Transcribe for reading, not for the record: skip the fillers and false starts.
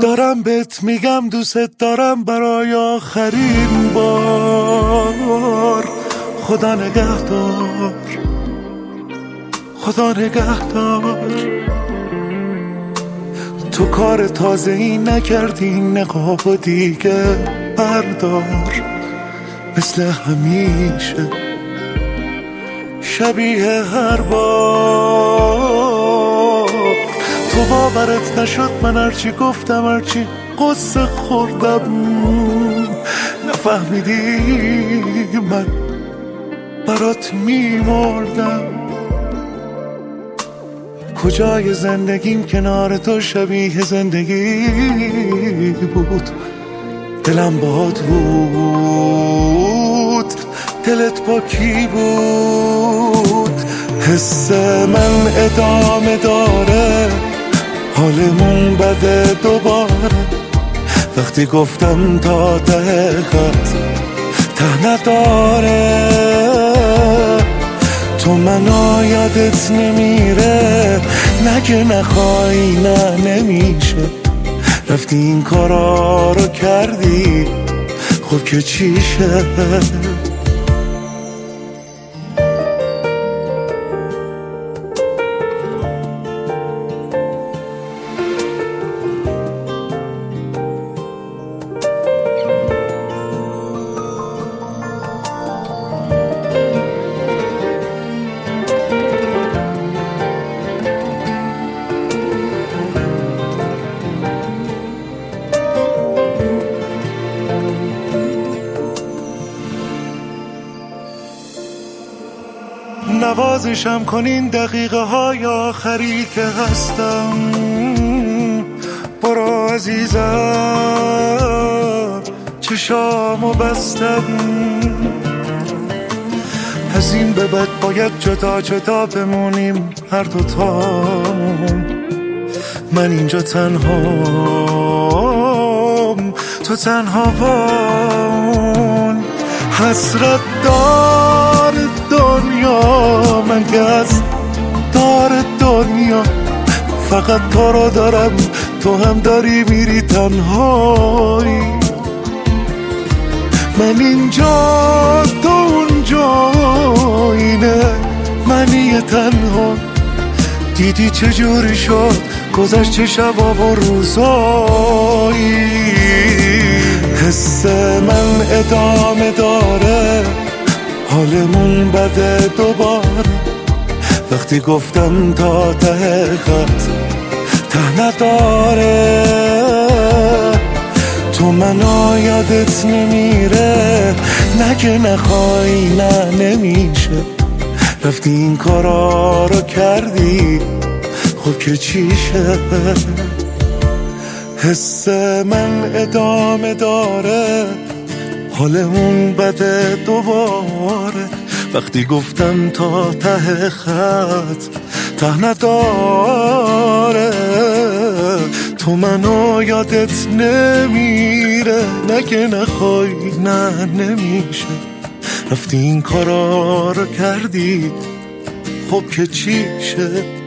دارم بهت میگم دوست دارم برای آخرین بار. خدا نگهدار، خدا نگهدار. تو کار تازه ای نکردی، نقاب دیگه بردار. مثل همیشه شبیه هر بار. تو باورت نشد من هرچی گفتم، هرچی قصه خوردم، نفهمیدی من برات میمردم. کجای زندگیم کنار تو شبیه زندگی بود. دلم باهات بود، دلت با کی بود؟ حس من ادامه داره، حالمون بده دوباره. وقتی گفتم تا ته خط ته نداره. تو منو یادت نمیره، نگه نخوای نه نمیشه. رفتی این کارا رو کردی، خب که چیشه؟ نوازشم کنین دقیقه های آخری که هستم. برو عزیزم چشامو بستم. از این به بعد باید جدا جدا بمونیم هر دوتامون. من اینجا تنهام، تو تنها بامون. حسرت دار دنیا، من گز دار دنیا. فقط تو رو دارم، تو هم داری میری تنهایی. من اینجا تو اونجا، اینه منی تنها. دیدی چجوری شد گذشت چه شبا و روزایی. حس من ادامه داره، حالمون بده دوباره. وقتی گفتم تا ته خط ته نداره. تو منو یادت نمیره، نگه نخوای نه نمیشه. رفتی این کارا رو کردی، خب که چیشه؟ حس من ادامه داره، حالمون بده دوباره. وقتی گفتم تا ته خط ته نداره. تو منو یادت نمیره، نگه نخوای نه نمیشه. رفتی این کارا رو کردی، خب که چیشه؟